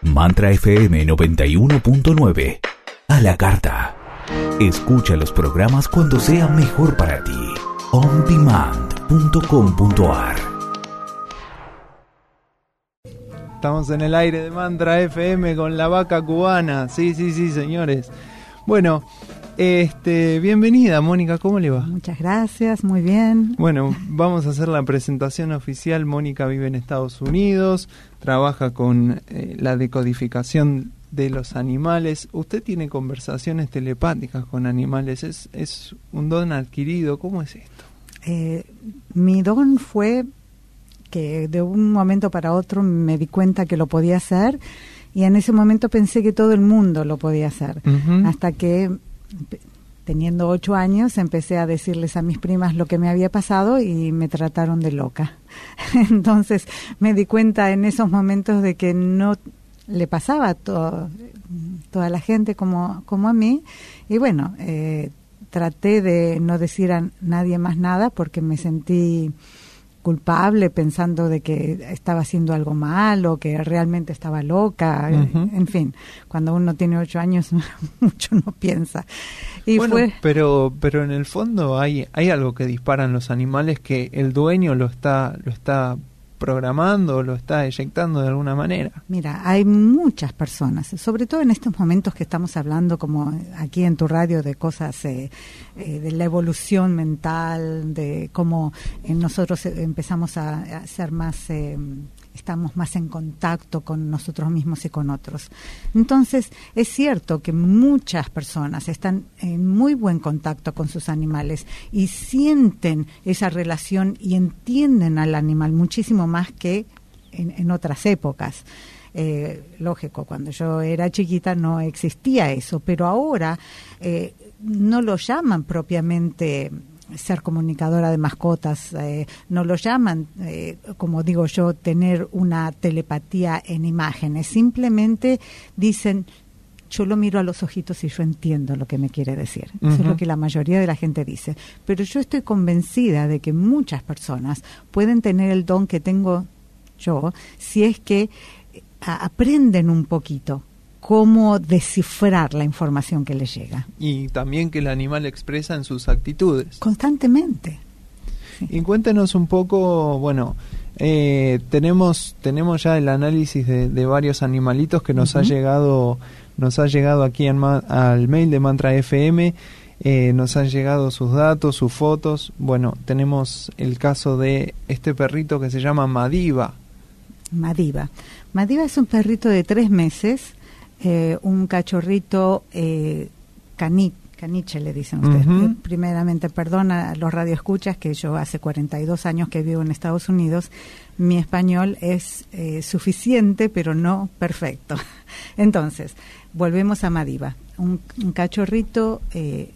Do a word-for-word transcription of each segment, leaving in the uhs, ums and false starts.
Mantra F M noventa y uno punto nueve. A la carta. Escucha los programas cuando sea mejor para ti. on demand punto com punto a r. Estamos en el aire de Mantra F M con la vaca cubana. Sí, sí, sí, señores. Bueno, este, bienvenida, Mónica, ¿cómo le va? Muchas gracias, muy bien. Bueno, vamos a hacer la presentación oficial. Mónica vive en Estados Unidos, trabaja con eh, la decodificación de los animales. Usted tiene conversaciones telepáticas con animales. ¿Es, es un don adquirido? ¿Cómo es esto? Eh, mi don fue que de un momento para otro me di cuenta que lo podía hacer, y en ese momento pensé que todo el mundo lo podía hacer. Uh-huh. Hasta que, teniendo ocho años, empecé a decirles a mis primas lo que me había pasado y me trataron de loca. Entonces me di cuenta en esos momentos de que no le pasaba a todo, toda la gente como, como a mí, y bueno, eh, traté de no decir a nadie más nada porque me sentí culpable pensando de que estaba haciendo algo mal o que realmente estaba loca. Uh-huh. En fin, cuando uno tiene ocho años mucho no piensa. Y bueno, fue... pero pero en el fondo hay hay algo que disparan los animales que el dueño lo está lo está programando, lo está eyectando de alguna manera. Mira, hay muchas personas, sobre todo en estos momentos que estamos hablando, como aquí en tu radio, de cosas eh, eh, de la evolución mental, de cómo eh, nosotros empezamos a, a ser más, eh, estamos más en contacto con nosotros mismos y con otros. Entonces, es cierto que muchas personas están en muy buen contacto con sus animales y sienten esa relación y entienden al animal muchísimo más que en, en otras épocas. Eh, lógico, cuando yo era chiquita no existía eso, pero ahora eh, no lo llaman propiamente ser comunicadora de mascotas, eh, no lo llaman, eh, como digo yo, tener una telepatía en imágenes, simplemente dicen, yo lo miro a los ojitos y yo entiendo lo que me quiere decir. Uh-huh. Eso es lo que la mayoría de la gente dice. Pero yo estoy convencida de que muchas personas pueden tener el don que tengo yo si es que a, aprenden un poquito cómo descifrar la información que les llega. Y también que el animal expresa en sus actitudes. Constantemente. Sí. Y cuéntenos un poco, bueno, eh, tenemos tenemos ya el análisis de, de varios animalitos que nos uh-huh. ha llegado nos ha llegado aquí en ma- al mail de Mantra F M, eh, nos han llegado sus datos, sus fotos. Bueno, tenemos el caso de este perrito que se llama Madiba. Madiba. Madiba es un perrito de tres meses. Eh, un cachorrito eh, cani, caniche le dicen ustedes. Uh-huh. Primeramente, perdona a los radioescuchas que yo hace cuarenta y dos años que vivo en Estados Unidos. Mi español es eh, suficiente, pero no perfecto. Entonces, volvemos a Madiba, un, un cachorrito eh,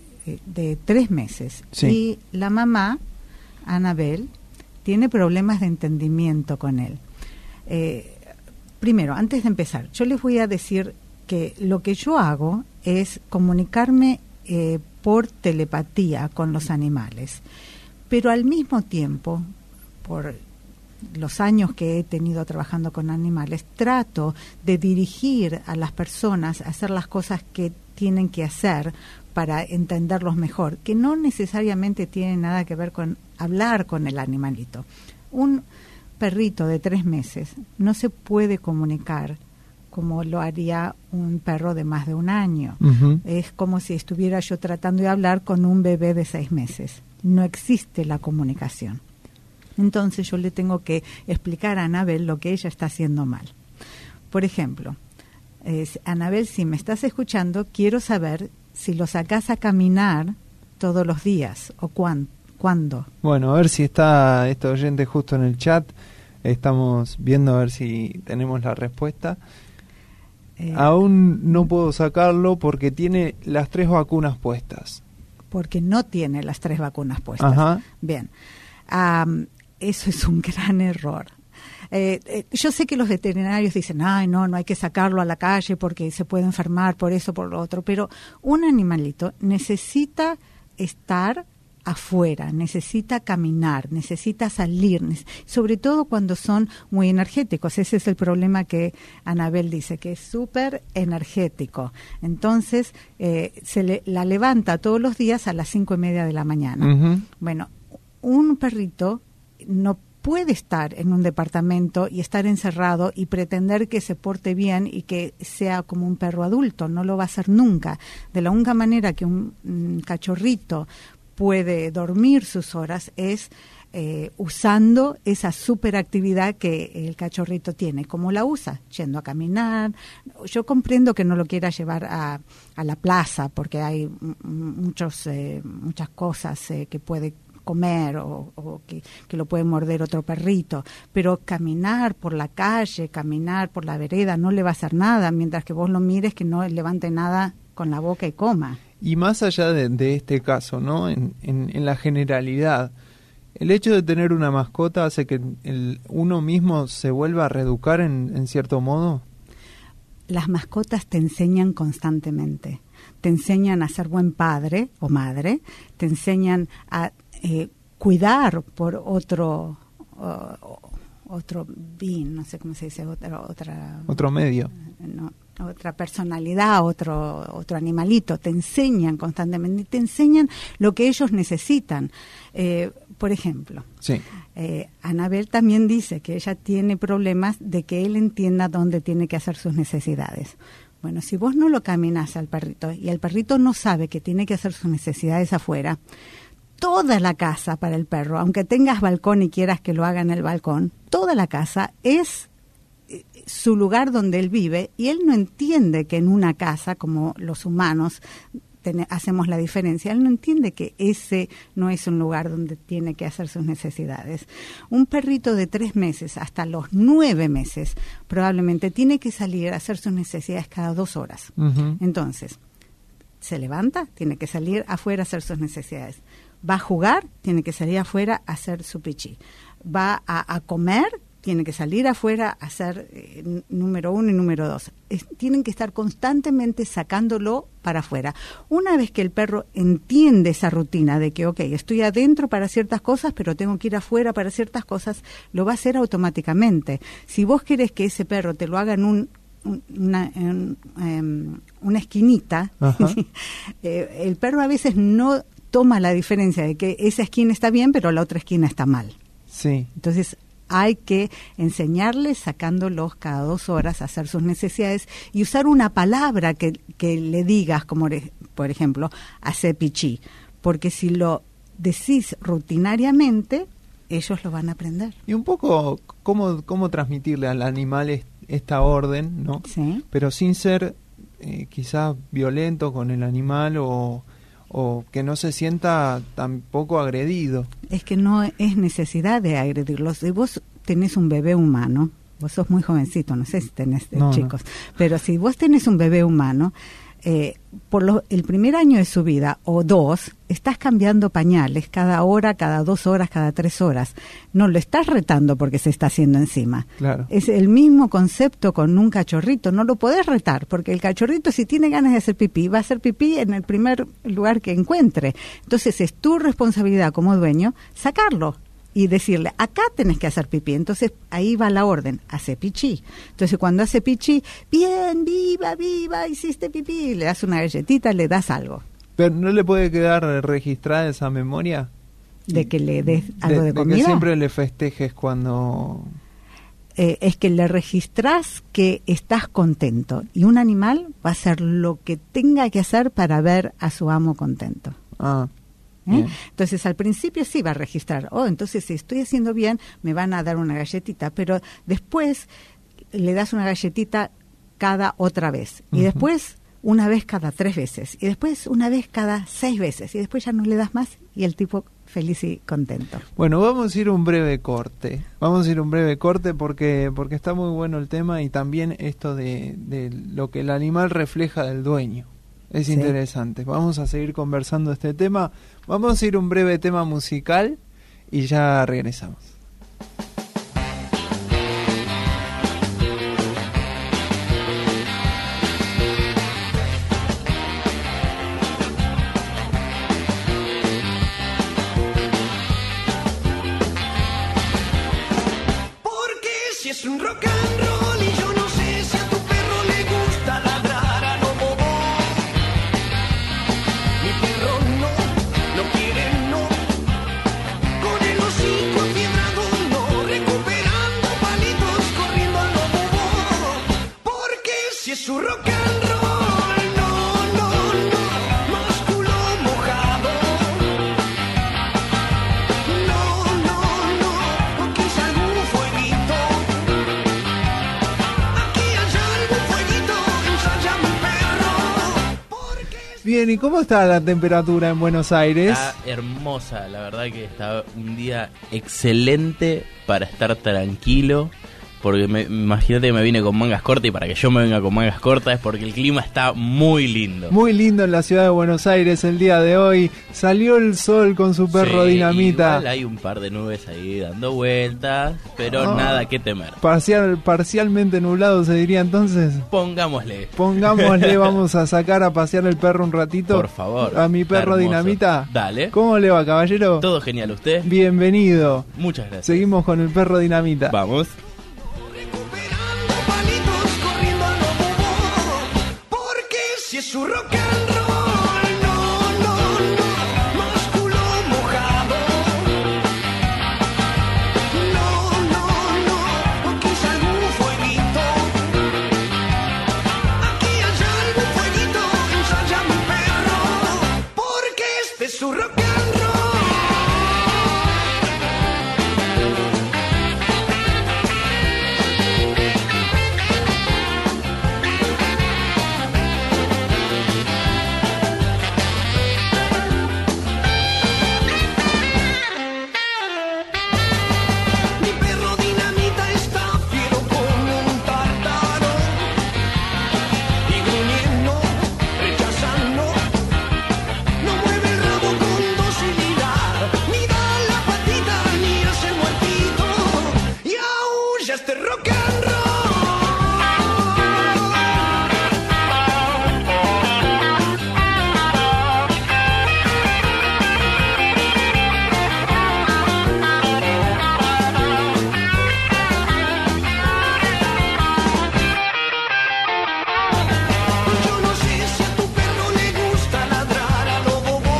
de tres meses. Sí. Y la mamá, Anabel, tiene problemas de entendimiento con él. Eh, Primero, antes de empezar, yo les voy a decir que lo que yo hago es comunicarme eh, por telepatía con los animales, pero al mismo tiempo, por los años que he tenido trabajando con animales, trato de dirigir a las personas a hacer las cosas que tienen que hacer para entenderlos mejor, que no necesariamente tienen nada que ver con hablar con el animalito. Un perrito de tres meses no se puede comunicar como lo haría un perro de más de un año. Uh-huh. Es como si estuviera yo tratando de hablar con un bebé de seis meses. No existe la comunicación. Entonces yo le tengo que explicar a Anabel lo que ella está haciendo mal. Por ejemplo, eh, Anabel, si me estás escuchando, quiero saber si lo sacás a caminar todos los días o cuán, cuándo. Bueno, a ver si está este oyente justo en el chat. Estamos viendo a ver si tenemos la respuesta. Eh, Aún no puedo sacarlo porque tiene las tres vacunas puestas. Porque no tiene las tres vacunas puestas. Ajá. Bien. Um, eso es un gran error. Eh, eh, yo sé que los veterinarios dicen, ay, no, no hay que sacarlo a la calle porque se puede enfermar por eso, por lo otro. Pero un animalito necesita estar afuera, necesita caminar, necesita salir, sobre todo cuando son muy energéticos. Ese es el problema que Anabel dice, que es súper energético. Entonces, eh, se le, la levanta todos los días a las cinco y media de la mañana. Uh-huh. Bueno, un perrito no puede estar en un departamento y estar encerrado y pretender que se porte bien y que sea como un perro adulto. No lo va a hacer nunca. De la única manera que un, un cachorrito puede dormir sus horas es eh, usando esa superactividad que el cachorrito tiene. ¿Cómo la usa? Yendo a caminar. Yo comprendo que no lo quiera llevar a, a la plaza porque hay m- muchos, eh, muchas cosas eh, que puede comer o, o que, que lo puede morder otro perrito, pero caminar por la calle, caminar por la vereda no le va a hacer nada, mientras que vos lo mires que no levante nada con la boca y coma. Y más allá de, de este caso, ¿no? En, en, en la generalidad, el hecho de tener una mascota hace que el, uno mismo se vuelva a reeducar en, en cierto modo. Las mascotas te enseñan constantemente, te enseñan a ser buen padre o madre, te enseñan a Eh, cuidar por otro uh, otro bien, no sé cómo se dice, otra otra otro medio, no, otra personalidad, otro otro animalito. Te enseñan constantemente, te enseñan lo que ellos necesitan. Eh, por ejemplo, sí. eh, Anabel también dice que ella tiene problemas de que él entienda dónde tiene que hacer sus necesidades. Bueno, si vos no lo caminás al perrito y el perrito no sabe que tiene que hacer sus necesidades afuera, toda la casa para el perro, aunque tengas balcón y quieras que lo haga en el balcón, toda la casa es su lugar donde él vive y él no entiende que en una casa, como los humanos ten, hacemos la diferencia, él no entiende que ese no es un lugar donde tiene que hacer sus necesidades. Un perrito de tres meses hasta los nueve meses probablemente tiene que salir a hacer sus necesidades cada dos horas. Uh-huh. Entonces, se levanta, tiene que salir afuera a hacer sus necesidades. Va a jugar, tiene que salir afuera a hacer su pichí. Va a, a comer, tiene que salir afuera a hacer eh, número uno y número dos. Es, tienen que estar constantemente sacándolo para afuera. Una vez que el perro entiende esa rutina de que, ok, estoy adentro para ciertas cosas, pero tengo que ir afuera para ciertas cosas, lo va a hacer automáticamente. Si vos querés que ese perro te lo haga en un Una, en, um, una esquinita, eh, el perro a veces no toma la diferencia de que esa esquina está bien, pero la otra esquina está mal. Sí. Entonces hay que enseñarles sacándolos cada dos horas a hacer sus necesidades y usar una palabra que, que le digas, como por ejemplo, hace pichí, porque si lo decís rutinariamente, ellos lo van a aprender. Y un poco cómo, cómo transmitirle al animal est- esta orden, ¿no? Sí. Pero sin ser eh, quizás violento con el animal o, o que no se sienta tampoco agredido. Es que no es necesidad de agredirlos. Si vos tenés un bebé humano, vos sos muy jovencito, no sé si tenés eh, no, chicos, no. pero si vos tenés un bebé humano, eh, por lo, el primer año de su vida o dos, estás cambiando pañales cada hora, cada dos horas, cada tres horas. No lo estás retando porque se está haciendo encima. Claro. Es el mismo concepto con un cachorrito. No lo podés retar porque el cachorrito, si tiene ganas de hacer pipí, va a hacer pipí en el primer lugar que encuentre. Entonces es tu responsabilidad como dueño sacarlo y decirle, acá tenés que hacer pipí. Entonces ahí va la orden, hace pichí. Entonces cuando hace pichí, bien, viva, viva, hiciste pipí, le das una galletita, le das algo. ¿Pero no le puede quedar registrada esa memoria? ¿De que le des algo de, de, de comida? De que siempre le festejes cuando... Eh, es que le registrás que estás contento y un animal va a hacer lo que tenga que hacer para ver a su amo contento. Ah, ¿Eh? Entonces al principio sí va a registrar, oh, entonces si estoy haciendo bien me van a dar una galletita, pero después le das una galletita cada otra vez y uh-huh. después una vez cada tres veces y después una vez cada seis veces y después ya no le das más y el tipo feliz y contento. Bueno, vamos a ir un breve corte, vamos a ir un breve corte porque porque está muy bueno el tema y también esto de, de lo que el animal refleja del dueño. Es sí. interesante. Vamos a seguir conversando este tema. Vamos a ir un breve tema musical y ya regresamos. es su rock and roll, no, no, no, músculo mojado. No, no, no, o quizá algún fueguito. Aquí hay algún fueguito, ensaya mi perro. Porque es... Bien, ¿y cómo está la temperatura en Buenos Aires? Está hermosa, la verdad que está un día excelente para estar tranquilo. Porque me, imagínate que me vine con mangas cortas, y para que yo me venga con mangas cortas es porque el clima está muy lindo. Muy lindo en la ciudad de Buenos Aires el día de hoy. Salió el sol con su perro Sí, Dinamita. igual hay un par de nubes ahí dando vueltas, pero Oh. nada que temer. Parcial, parcialmente nublado se diría entonces. Pongámosle. Pongámosle, vamos a sacar a pasear el perro un ratito. Por favor. A mi Está perro hermoso. Dinamita. Dale. ¿Cómo le va, caballero? Todo genial, ¿usted? Bienvenido. Muchas gracias. Seguimos con el perro Dinamita. Vamos. Recuperando palitos, corriendo a lo bobo. Porque si es su rock and roll, no, no, no, músculo mojado. No, no, no, o quizá algún fueguito. Aquí hay algún fueguito, ensaya mi perro. Porque este es su rock and roll. Mi perro Dinamita está fiero como un tártaro y gruñendo, rechazando, no mueve el rabo con docilidad, ni da la patita ni hace el muertito y aúlla este rock and roll. Yo no sé si a tu perro le gusta ladrar a lo bobo.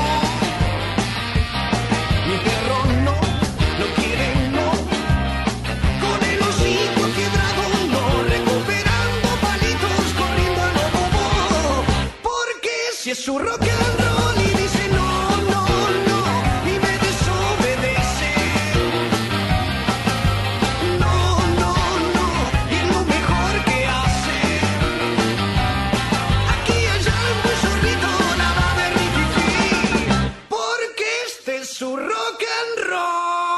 Mi perro no, no quiere no. Con el hocico quebrado no, recuperando palitos, corriendo a lo bobo. Porque si es su rock and roll y dice no, no, no, y me desobedece. No, no, no, y es lo mejor que hace. Aquí hay algún zorrito, nada de rififi, porque este es su rock and roll.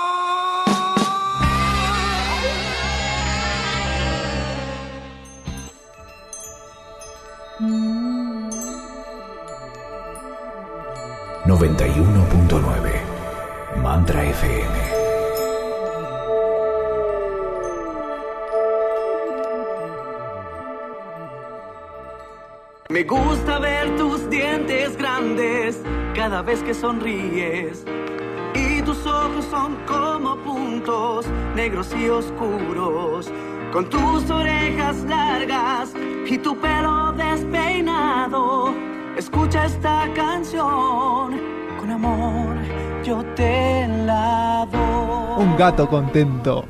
noventa y uno punto nueve Mantra F M. Me gusta ver tus dientes grandes cada vez que sonríes. Y tus ojos son como puntos negros y oscuros. Con tus orejas largas y tu pelo despeinado. Escucha esta canción. Con amor yo te la doy. Un gato contento.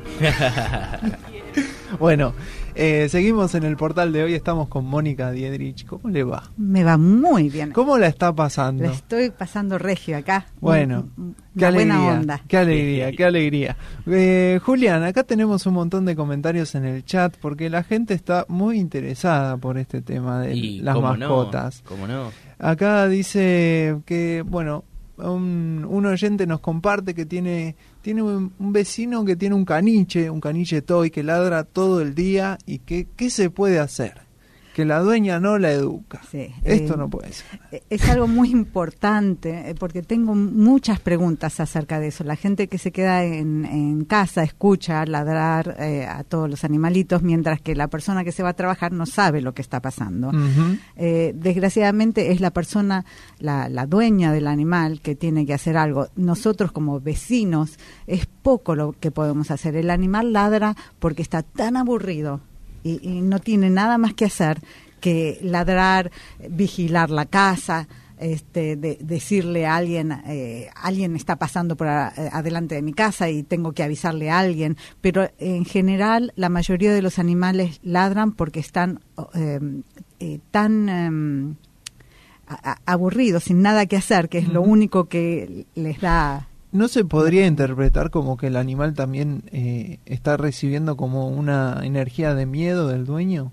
Bueno, eh, seguimos en el portal de hoy. Estamos con Mónica Diedrich. ¿Cómo le va? Me va muy bien. ¿Cómo la está pasando? La estoy pasando regio acá. Bueno, Un- qué una buena alegría, onda. qué alegría, qué alegría. Eh, Julián, acá tenemos un montón de comentarios en el chat porque la gente está muy interesada por este tema de Y las cómo mascotas. No, cómo no. Acá dice que, bueno, un, un oyente nos comparte que tiene tiene un, un vecino que tiene un caniche, un caniche toy que ladra todo el día y que ¿qué se puede hacer? Que la dueña no la educa. Sí, Esto eh, no puede ser. Es algo muy importante eh, porque tengo muchas preguntas acerca de eso. La gente que se queda en, en casa escucha ladrar eh, a todos los animalitos, mientras que la persona que se va a trabajar no sabe lo que está pasando. Ujú. Eh, desgraciadamente es la persona, la, la dueña del animal que tiene que hacer algo. Nosotros como vecinos es poco lo que podemos hacer. El animal ladra porque está tan aburrido y, y no tiene nada más que hacer que ladrar, vigilar la casa, este, de, decirle a alguien, eh, alguien está pasando por a, adelante de mi casa y tengo que avisarle a alguien, pero en general la mayoría de los animales ladran porque están eh, eh, tan eh, a- aburridos, sin nada que hacer, que es lo único que les da... ¿No se podría interpretar como que el animal también eh, está recibiendo como una energía de miedo del dueño?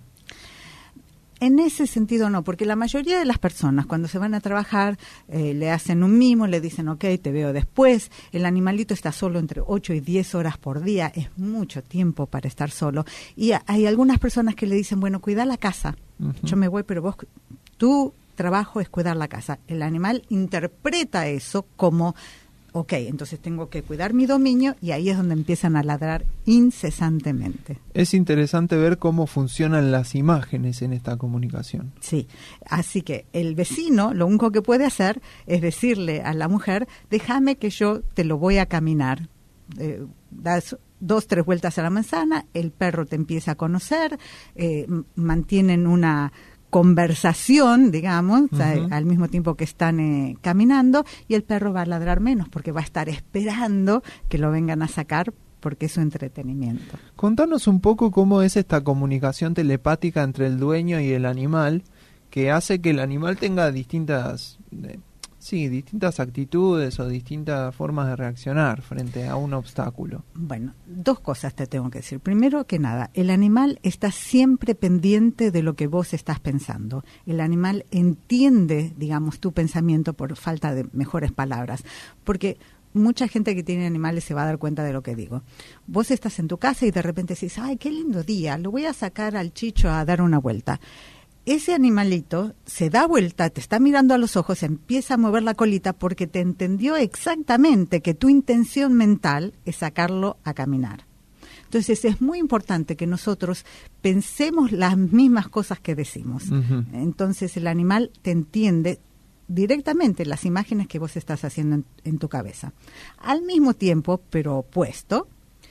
En ese sentido no, porque la mayoría de las personas cuando se van a trabajar eh, le hacen un mimo, le dicen ok, te veo después. El animalito está solo entre ocho y diez horas por día, es mucho tiempo para estar solo. Y a- hay algunas personas que le dicen, bueno, cuida la casa, Ujú. yo me voy, pero vos, tu trabajo es cuidar la casa. El animal interpreta eso como... ok, entonces tengo que cuidar mi dominio, y ahí es donde empiezan a ladrar incesantemente. Es interesante ver cómo funcionan las imágenes en esta comunicación. Sí, así que el vecino lo único que puede hacer es decirle a la mujer, déjame que yo te lo voy a caminar. Eh, das dos, tres vueltas a la manzana, el perro te empieza a conocer, eh, m- mantienen una conversación, digamos, Ujú. a- al mismo tiempo que están eh, caminando, y el perro va a ladrar menos porque va a estar esperando que lo vengan a sacar porque es su entretenimiento. Contanos un poco cómo es esta comunicación telepática entre el dueño y el animal, que hace que el animal tenga distintas, eh, sí, distintas actitudes o distintas formas de reaccionar frente a un obstáculo. Bueno, dos cosas te tengo que decir. Primero que nada, el animal está siempre pendiente de lo que vos estás pensando. El animal entiende, digamos, tu pensamiento, por falta de mejores palabras, porque mucha gente que tiene animales se va a dar cuenta de lo que digo. Vos estás en tu casa y de repente decís, ay, qué lindo día, lo voy a sacar al Chicho a dar una vuelta. Ese animalito se da vuelta, te está mirando a los ojos, empieza a mover la colita porque te entendió exactamente que tu intención mental es sacarlo a caminar. Entonces es muy importante que nosotros pensemos las mismas cosas que decimos. Ujú. Entonces el animal te entiende directamente las imágenes que vos estás haciendo en, en tu cabeza. Al mismo tiempo, pero opuesto,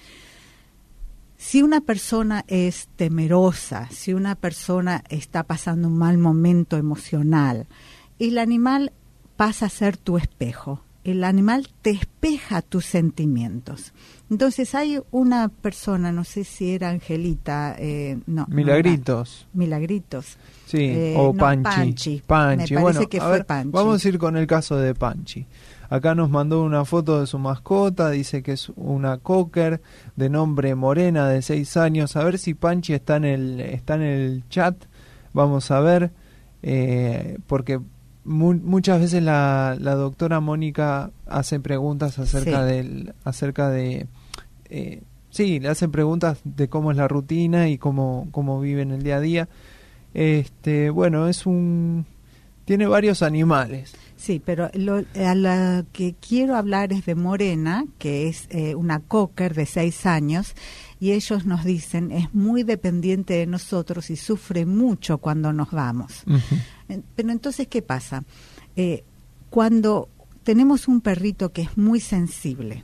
si una persona es temerosa, si una persona está pasando un mal momento emocional, el animal pasa a ser tu espejo. El animal te espeja tus sentimientos. Entonces hay una persona, no sé si era Angelita, eh, no. no Milagritos. era. Milagritos. Sí, Eh, o no, Panchi. Panchi. Panchi. Me parece Bueno, que a fue ver, Panchi. vamos a ir con el caso de Panchi. Acá nos mandó una foto de su mascota, dice que es una cocker de nombre Morena de seis años. A ver si Panchi está en el, está en el chat. Vamos a ver, eh, porque mu muchas veces la, la doctora Mónica hace preguntas acerca Sí. del, acerca de, eh, sí, le hacen preguntas de cómo es la rutina y cómo, cómo vive en el día a día. Este, bueno, es un, tiene varios animales. Sí, pero lo, a la que quiero hablar es de Morena, que es eh, una cocker de seis años, y ellos nos dicen es muy dependiente de nosotros y sufre mucho cuando nos vamos. Ujú. Pero entonces, ¿qué pasa? Eh, cuando tenemos un perrito que es muy sensible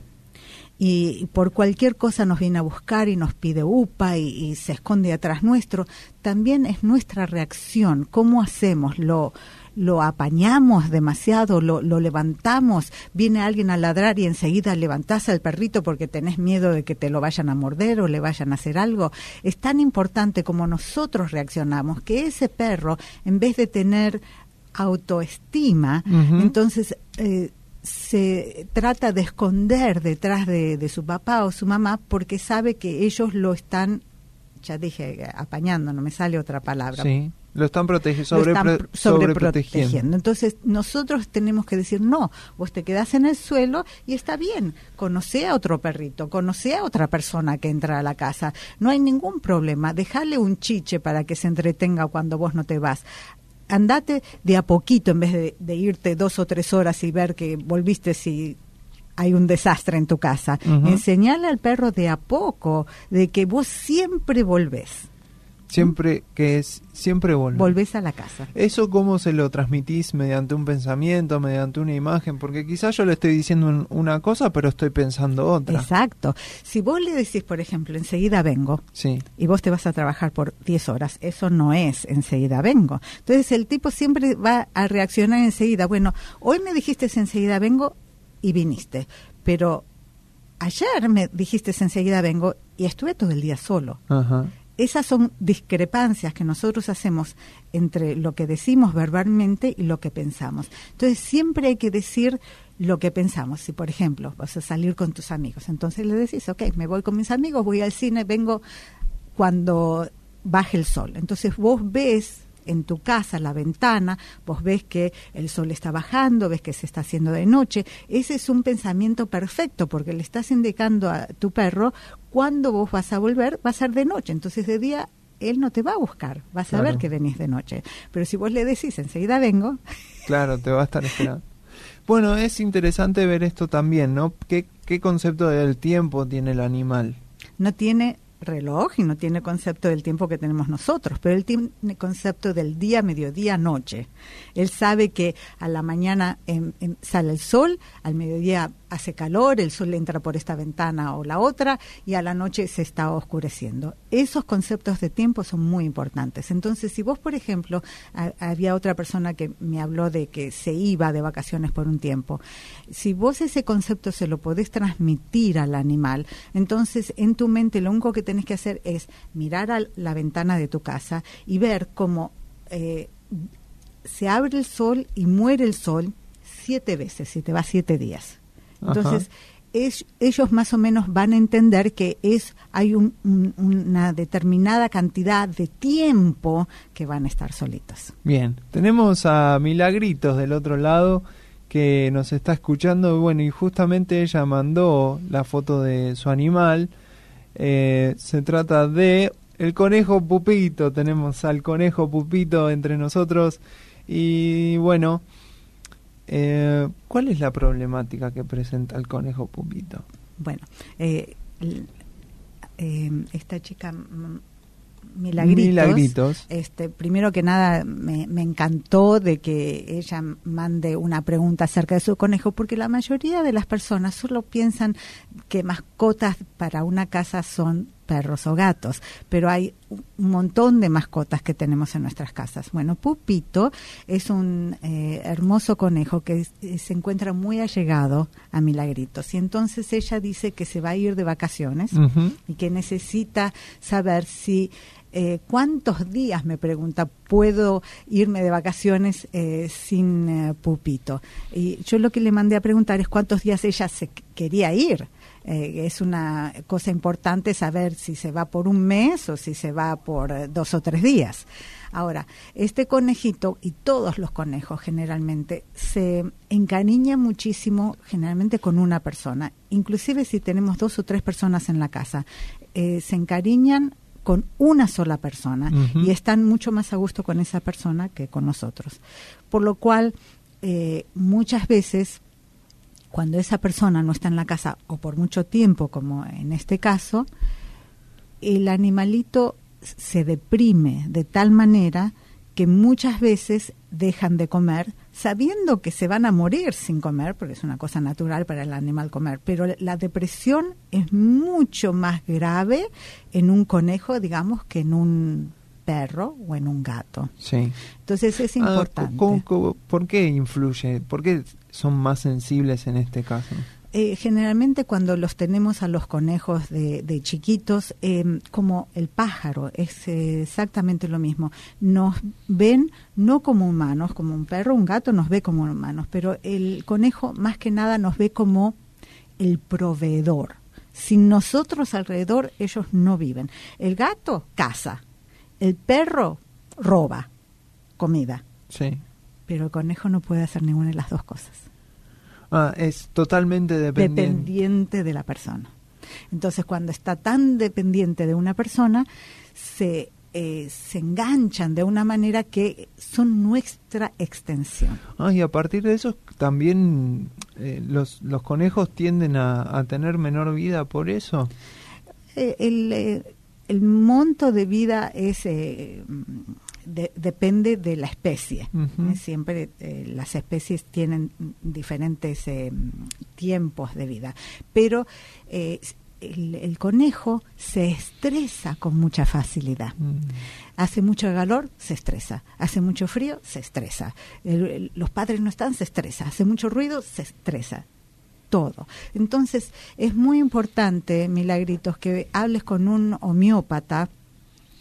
y por cualquier cosa nos viene a buscar y nos pide upa y, y se esconde atrás nuestro, también es nuestra reacción. ¿Cómo hacemos? ¿Lo, lo apañamos demasiado? ¿Lo, lo levantamos? ¿Viene alguien a ladrar y enseguida levantás al perrito porque tenés miedo de que te lo vayan a morder o le vayan a hacer algo? Es tan importante como nosotros reaccionamos que ese perro, en vez de tener autoestima, Ujú. entonces eh, se trata de esconder detrás de, de su papá o su mamá porque sabe que ellos lo están, ya dije, apañando, no me sale otra palabra. Sí, lo están protegi- Lo sobre están pre- pr- sobreprotegiendo. sobreprotegiendo. Entonces nosotros tenemos que decir, no, vos te quedás en el suelo y está bien, conocé a otro perrito, conocé a otra persona que entra a la casa, no hay ningún problema, dejale un chiche para que se entretenga cuando vos no te vas. Andate de a poquito en vez de, de irte dos o tres horas y ver que volviste si hay un desastre en tu casa. Ujú. Enseñale al perro de a poco de que vos siempre volvés, Siempre que es, siempre volver. volvés a la casa. ¿Eso cómo se lo transmitís? ¿Mediante un pensamiento, mediante una imagen? Porque quizás yo le estoy diciendo un- una cosa, pero estoy pensando otra. Exacto. Si vos le decís, por ejemplo, enseguida vengo, Sí. y vos te vas a trabajar por diez horas, eso no es enseguida vengo. Entonces el tipo siempre va a reaccionar enseguida. Bueno, hoy me dijiste enseguida vengo y viniste, pero ayer me dijiste enseguida vengo y estuve todo el día solo. Ajá. esas son discrepancias que nosotros hacemos entre lo que decimos verbalmente y lo que pensamos. Entonces siempre hay que decir lo que pensamos. Si, por ejemplo, vas a salir con tus amigos, entonces le decís, ok, me voy con mis amigos, voy al cine, vengo cuando baje el sol. Entonces vos ves en tu casa la ventana, vos ves que el sol está bajando, ves que se está haciendo de noche. Ese es un pensamiento perfecto, porque le estás indicando a tu perro cuando vos vas a volver, va a ser de noche. Entonces de día él no te va a buscar, va a saber Claro. que venís de noche. Pero si vos le decís, enseguida vengo, Claro, te va a estar esperando. Bueno, es interesante ver esto también, ¿no? ¿Qué, qué concepto del tiempo tiene el animal? no tiene reloj y no tiene concepto del tiempo que tenemos nosotros, pero él tiene concepto del día, mediodía, noche. Él sabe que a la mañana em, em, sale el sol, al mediodía hace calor, el sol le entra por esta ventana o la otra y a la noche se está oscureciendo. Esos conceptos de tiempo son muy importantes. Entonces, si vos, por ejemplo, a, había otra persona que me habló de que se iba de vacaciones por un tiempo, si vos ese concepto se lo podés transmitir al animal, entonces en tu mente lo único que tenés que hacer es mirar a la ventana de tu casa y ver cómo eh, se abre el sol y muere el sol siete veces, si te vas siete días. Entonces, es, ellos más o menos van a entender que es hay un, un, una determinada cantidad de tiempo que van a estar solitos. Bien, tenemos a Milagritos del otro lado que nos está escuchando. Bueno, y justamente ella mandó la foto de su animal. Eh, se trata de el conejo Pupito. Tenemos al conejo Pupito entre nosotros. Y bueno, eh, ¿cuál es la problemática que presenta el conejo Pupito? Bueno, eh, eh, esta chica m- Milagritos, Milagritos. Este, primero que nada me, me encantó de que ella mande una pregunta acerca de su conejo, porque la mayoría de las personas solo piensan que mascotas para una casa son perros o gatos, pero hay un montón de mascotas que tenemos en nuestras casas. Bueno, Pupito es un eh, hermoso conejo que es, se encuentra muy allegado a Milagritos, y entonces ella dice que se va a ir de vacaciones Uh-huh. y que necesita saber si eh, cuántos días, me pregunta, puedo irme de vacaciones eh, sin eh, Pupito. Y yo lo que le mandé a preguntar es cuántos días ella se qu- quería ir. Eh, es una cosa importante saber si se va por un mes o si se va por eh, dos o tres días. Ahora, este conejito y todos los conejos generalmente se encariñan muchísimo generalmente con una persona. Inclusive si tenemos dos o tres personas en la casa, eh, se encariñan con una sola persona Uh-huh. y están mucho más a gusto con esa persona que con nosotros. Por lo cual, eh, muchas veces, cuando esa persona no está en la casa o por mucho tiempo, como en este caso, el animalito se deprime de tal manera que muchas veces dejan de comer sabiendo que se van a morir sin comer, porque es una cosa natural para el animal comer, pero la depresión es mucho más grave en un conejo, digamos, que en un perro o en un gato. Sí. Entonces es Ah, importante. ¿cómo- cómo- ¿Por qué influye? ¿Por qué son más sensibles en este caso? Eh, generalmente cuando los tenemos a los conejos de, de chiquitos, eh, como el pájaro, es eh, exactamente lo mismo. Nos ven no como humanos, como un perro, un gato nos ve como humanos, pero el conejo más que nada nos ve como el proveedor. Sin nosotros alrededor, ellos no viven. El gato caza, el perro roba comida, Sí. pero el conejo no puede hacer ninguna de las dos cosas. Ah, es totalmente dependiente. Dependiente de la persona. Entonces, cuando está tan dependiente de una persona, se, eh, se enganchan de una manera que son nuestra extensión. Ah, y a partir de eso también eh, los, los conejos tienden a, a tener menor vida por eso. Eh, el, eh, el monto de vida es eh, de- depende de la especie. Ujú. Eh, siempre eh, las especies tienen diferentes eh, tiempos de vida, pero eh, el, el conejo se estresa con mucha facilidad. Mm. Hace mucho calor, se estresa. Hace mucho frío, se estresa. El- el- los padres no están, se estresa. Hace mucho ruido, se estresa. Todo. Entonces, es muy importante, Milagritos, que hables con un homeópata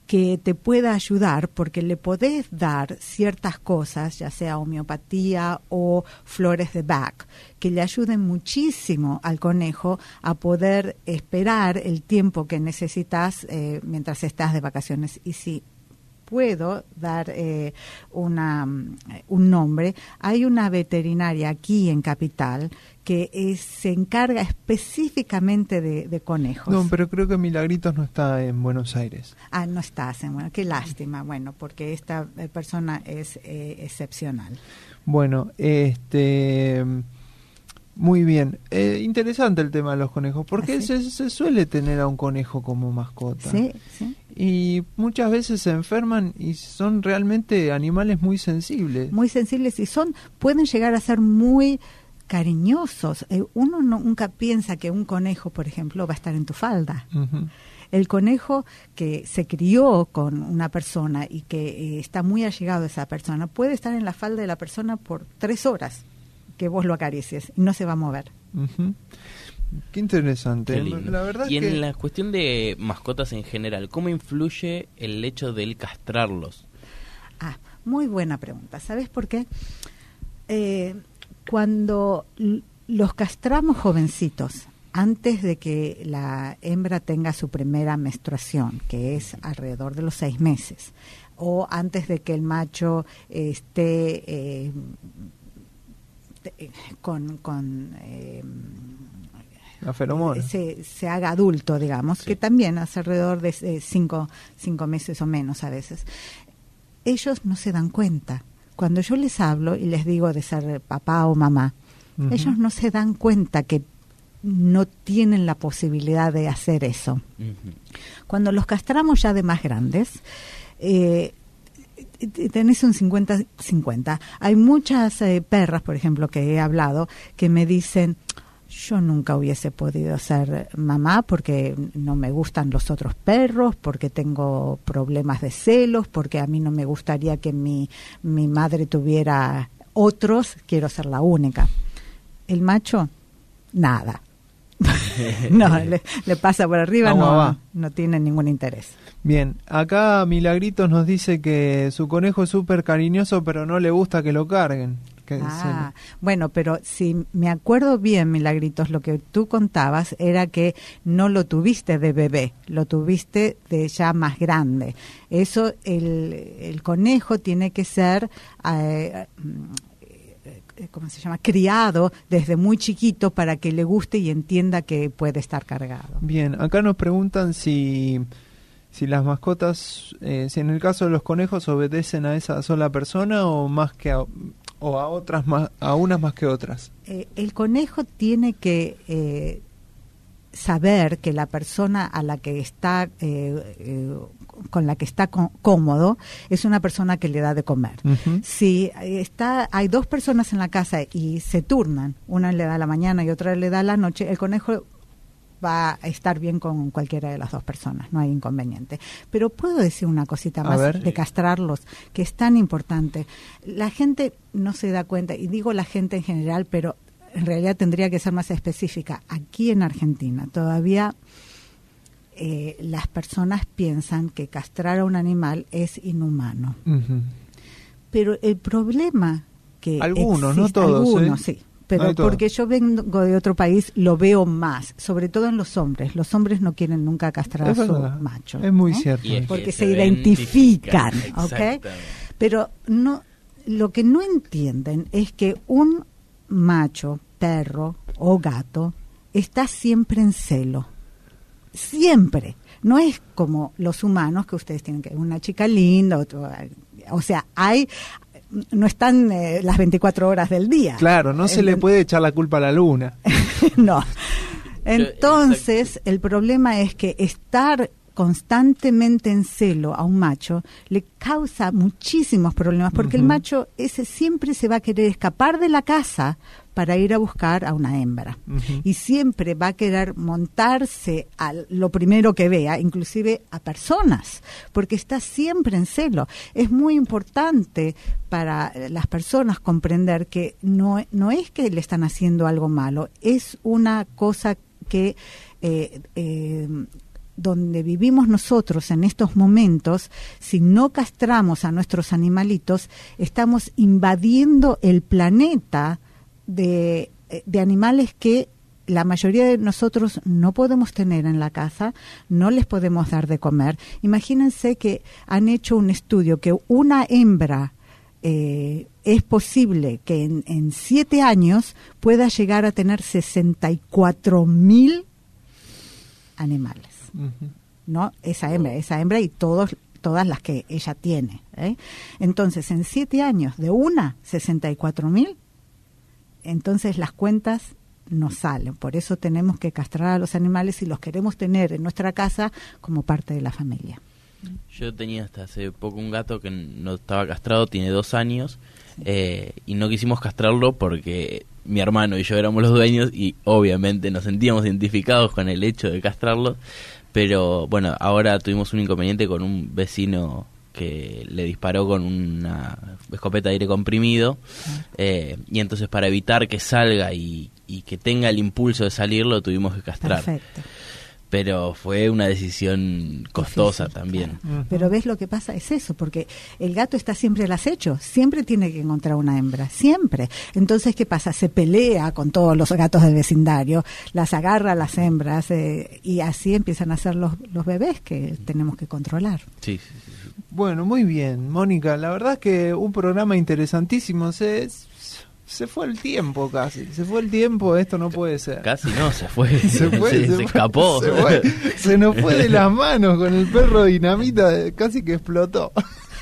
que te pueda ayudar, porque le podés dar ciertas cosas, ya sea homeopatía o flores de Bach, que le ayuden muchísimo al conejo a poder esperar el tiempo que necesitas eh, mientras estás de vacaciones. Y si puedo dar eh, una, un nombre, hay una veterinaria aquí en Capital que es, se encarga específicamente de, de conejos. No, pero creo que Milagritos no está en Buenos Aires. Ah, no estás en bueno, qué lástima, bueno, porque esta eh, persona es eh, excepcional. Bueno, este... Muy bien. Eh, interesante el tema de los conejos, porque ¿Ah, sí? se, se suele tener a un conejo como mascota. Sí, sí. Y muchas veces se enferman y son realmente animales muy sensibles. Muy sensibles y son, pueden llegar a ser muy cariñosos. Eh, uno no, nunca piensa que un conejo, por ejemplo, va a estar en tu falda. Uh-huh. El conejo que se crió con una persona y que eh, está muy allegado a esa persona, puede estar en la falda de la persona por tres horas que vos lo acaricies y no se va a mover. Uh-huh. Qué interesante. Qué lindo. La verdad y que... en la cuestión de mascotas en general, ¿cómo influye el hecho de él castrarlos? Ah, muy buena pregunta. ¿Sabes por qué? Eh, cuando l- los castramos jovencitos, antes de que la hembra tenga su primera menstruación, que es alrededor de los seis meses, o antes de que el macho esté eh, con... con eh, La feromona. Se, se haga adulto, digamos, Sí. que también hace alrededor de eh, cinco, cinco meses o menos a veces. Ellos no se dan cuenta. Cuando yo les hablo y les digo de ser papá o mamá, Uh-huh. ellos no se dan cuenta que no tienen la posibilidad de hacer eso. Uh-huh. Cuando los castramos ya de más grandes, eh, tenés un cincuenta cincuenta. Hay muchas eh, perras, por ejemplo, que he hablado, que me dicen, yo nunca hubiese podido ser mamá porque no me gustan los otros perros, porque tengo problemas de celos, porque a mí no me gustaría que mi, mi madre tuviera otros, quiero ser la única. El macho, nada. no, le, le pasa por arriba, Agua no, va. no tiene ningún interés. Bien, acá Milagritos nos dice que su conejo es súper cariñoso, pero no le gusta que lo carguen. Que Ah, bueno, pero si me acuerdo bien, Milagritos, lo que tú contabas era que no lo tuviste de bebé, lo tuviste de ya más grande. Eso, el, el conejo tiene que ser... Eh, ¿cómo se llama? Criado desde muy chiquito para que le guste y entienda que puede estar cargado. se- Bien, acá nos preguntan si, si las mascotas, eh, si en el caso de los conejos obedecen a esa sola persona o más que a, o a otras más, a unas más que otras. Eh, el conejo tiene que eh, saber que la persona a la que está eh, eh, con la que está có- cómodo es una persona que le da de comer. Uh-huh. Si está, hay dos personas en la casa y se turnan, una le da a la mañana y otra le da a la noche, el conejo va a estar bien con cualquiera de las dos personas, no hay inconveniente. Pero puedo decir una cosita A más ver. de castrarlos, que es tan importante. La gente no se da cuenta, y digo la gente en general, pero en realidad tendría que ser más específica. Aquí en Argentina todavía eh, las personas piensan que castrar a un animal es inhumano. Uh-huh. Pero el problema que Algunos, no existe- todos, algunos, ¿eh? sí, pero No hay todos. porque yo vengo de otro país lo veo más, sobre todo en los hombres. Los hombres no quieren nunca castrar Es a su verdad. macho. Es muy ¿eh? cierto. Y es que Porque se se identifican, ¿ok? Exactamente. Pero no, lo que no entienden es que un macho, perro o gato está siempre en celo. Siempre. No es como los humanos que ustedes tienen que una chica linda, otro, o sea, hay no están eh, las veinticuatro horas del día. Claro, no se le Enten- puede echar la culpa a la luna. no. Entonces, el problema es que estar constantemente en celo a un macho le causa muchísimos problemas, porque el Ujú. macho ese siempre se va a querer escapar de la casa para ir a buscar a una hembra. Ujú. Y siempre va a querer montarse a lo primero que vea, inclusive a personas, porque está siempre en celo. Es muy importante para las personas comprender que no, no es que le están haciendo algo malo, es una cosa que eh, eh, donde vivimos nosotros en estos momentos, si no castramos a nuestros animalitos, estamos invadiendo el planeta de, de animales que la mayoría de nosotros no podemos tener en la casa, no les podemos dar de comer. Imagínense que han hecho un estudio que una hembra eh, es posible que en, en siete años pueda llegar a tener sesenta y cuatro mil animales. Uh-huh. ¿No? Esa hembra, esa hembra y todos, todas las que ella tiene. ¿eh? Entonces, en siete años, de una, sesenta y cuatro mil, entonces las cuentas no salen. Por eso tenemos que castrar a los animales y los queremos tener en nuestra casa como parte de la familia. Yo tenía hasta hace poco un gato que no estaba castrado, tiene dos años, sí. eh, y no quisimos castrarlo porque mi hermano y yo éramos los dueños y obviamente nos sentíamos identificados con el hecho de castrarlo, pero bueno, ahora tuvimos un inconveniente con un vecino que le disparó con una escopeta de aire comprimido, eh, y entonces para evitar que salga y, y que tenga el impulso de salir lo tuvimos que castrar. Perfecto. Pero fue una decisión costosa difícil, también. Claro. Uh-huh. Pero ves, lo que pasa es eso, porque el gato está siempre al acecho, siempre tiene que encontrar una hembra, siempre. Entonces, ¿qué pasa? Se pelea con todos los gatos del vecindario, las agarra a las hembras, eh, y así empiezan a ser los, los bebés que tenemos que controlar. Sí, sí, sí, sí. Bueno, muy bien, Mónica, la verdad es que un programa interesantísimo. Se... Se fue el tiempo casi, se fue el tiempo, esto no puede ser. Casi no, se fue, se, fue, se, se, se fue, escapó. Se, fue, se nos fue de las manos con el perro dinamita, casi que explotó.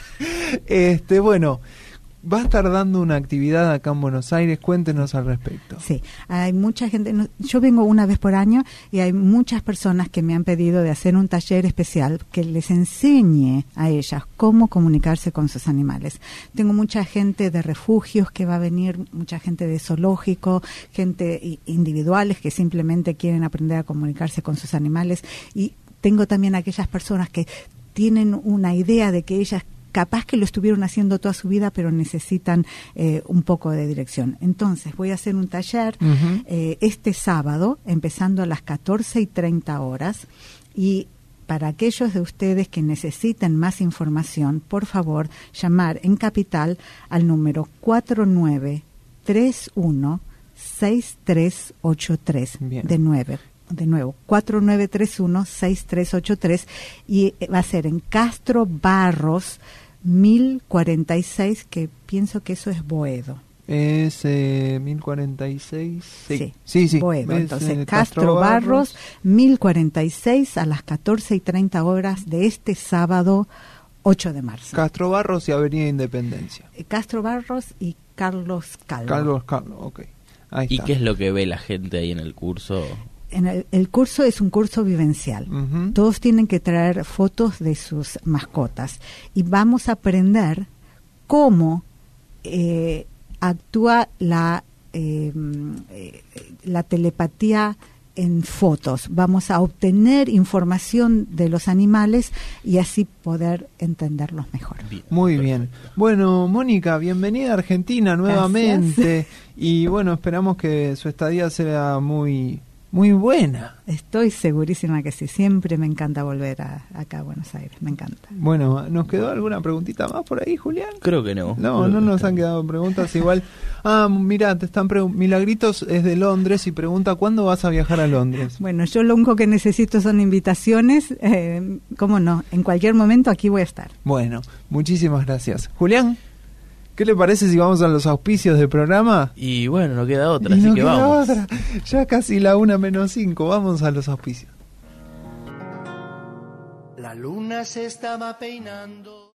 Este, bueno, va a estar dando una actividad acá en Buenos Aires, cuéntenos al respecto. Sí, hay mucha gente, yo vengo una vez por año y hay muchas personas que me han pedido de hacer un taller especial que les enseñe a ellas cómo comunicarse con sus animales. Tengo mucha gente de refugios que va a venir, mucha gente de zoológico, gente individuales que simplemente quieren aprender a comunicarse con sus animales, y tengo también aquellas personas que tienen una idea de que ellas capaz que lo estuvieron haciendo toda su vida, pero necesitan eh, un poco de dirección. Entonces, voy a hacer un taller uh-huh. eh, este sábado, empezando a las catorce y treinta horas, y para aquellos de ustedes que necesiten más información, por favor, llamar en Capital al número cuatro nueve tres uno seis tres ocho tres. Bien. De nueve. De nuevo, cuatro nueve tres uno seis tres ocho tres, y va a ser en Castro Barros mil cuarenta y seis, que pienso que eso es Boedo. Es eh, mil cuarenta y seis, sí, sí, sí, sí. Boedo. Es, Entonces, eh, Castro, Castro Barros, Barros, mil cuarenta y seis, a las catorce y treinta horas de este sábado ocho de marzo. Castro Barros y Avenida Independencia. Eh, Castro Barros y Carlos Calvo. Carlos Calvo, ok. Ahí ¿Y está. qué es lo que ve la gente ahí en el curso? En el, el curso es un curso vivencial. Uh-huh. Todos tienen que traer fotos de sus mascotas y vamos a aprender cómo eh, actúa la, eh, eh, la telepatía en fotos. Vamos a obtener información de los animales y así poder entenderlos mejor. Bien, muy bien. Bueno, Mónica, bienvenida a Argentina nuevamente. Gracias. Y bueno, esperamos que su estadía sea muy... muy buena. Estoy segurísima que sí. Siempre me encanta volver a, acá a Buenos Aires. Me encanta. Bueno, ¿nos quedó alguna preguntita más por ahí, Julián? Creo que no. No, Creo no que nos está. han quedado preguntas igual. Ah, mira, te están pregun- Milagritos es de Londres y pregunta ¿cuándo vas a viajar a Londres? Bueno, yo lo único que necesito son invitaciones. Eh, ¿Cómo no? En cualquier momento aquí voy a estar. Bueno, muchísimas gracias. Julián, ¿qué le parece si vamos a los auspicios del programa? Y bueno, no queda otra, y así no que queda vamos. Otra. Ya casi la una menos cinco, vamos a los auspicios. La luna se estaba peinando.